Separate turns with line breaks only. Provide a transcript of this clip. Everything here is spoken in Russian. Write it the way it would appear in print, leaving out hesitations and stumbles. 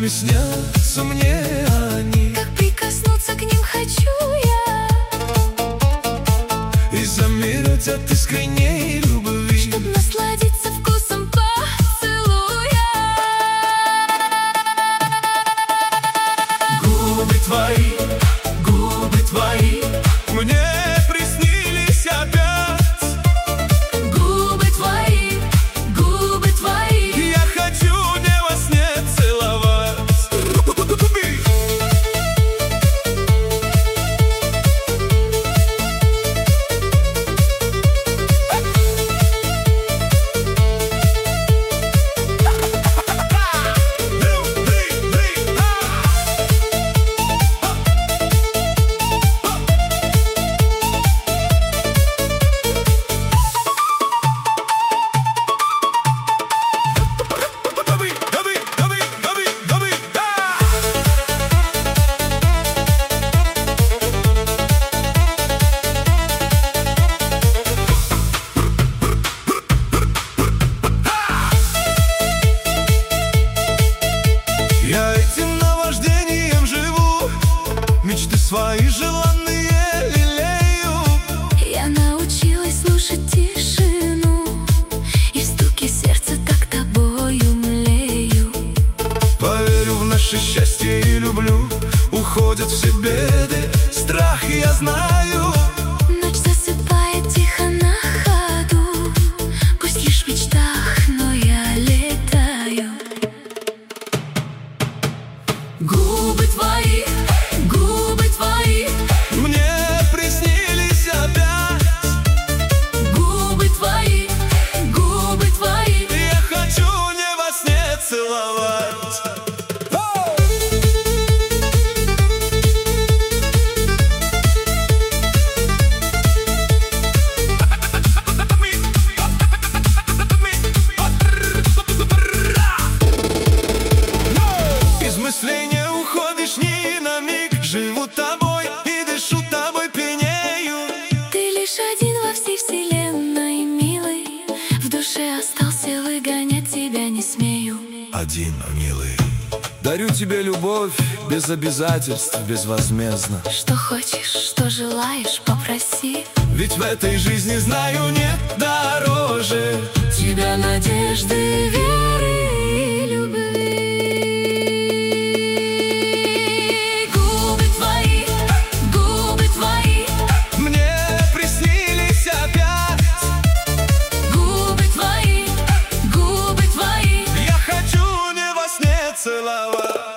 ночами снятся мне они.
Как прикоснуться к ним хочу я,
И замереть от искренней любви,
чтоб насладиться вкусом поцелуя.
губы твои мне приснились опять.
Губы твои,
Я хочу не во сне целовать. Я этим наваждением живу, мечты свои желанные лелею.
я научилась слушать тишину, и в стуке сердца так тобою млею.
Поверю в наше счастье и люблю. Уходят все беды, страх я знаю.
Ночь засыпает тихо на ходу, пусть лишь в мечтах, но я летаю. Губы твои
Мне приснились опять.
губы твои,
Я хочу не во сне целовать. Из мыслей не уходишь ни на миг. Живу тобой и дышу тобой пьянею.
ты лишь один во всей вселенной, милый. В душе остался, выгонять тебя не смею.
Один, милый. Дарю тебе любовь без обязательств, безвозмездно.
Что хочешь, что желаешь, попроси.
Ведь в этой жизни, знаю, нет дороже
Тебя надежды, веры и любви. Губы твои,
мне приснились опять.
губы твои,
Я хочу не во сне целовать.